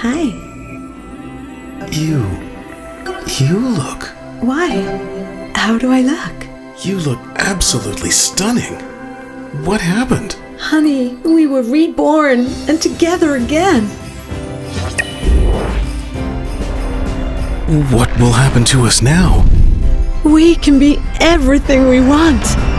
Hi. You look... Why? How do I look? You look absolutely stunning. What happened? Honey, we were reborn and together again. What will happen to us now? We can be everything we want.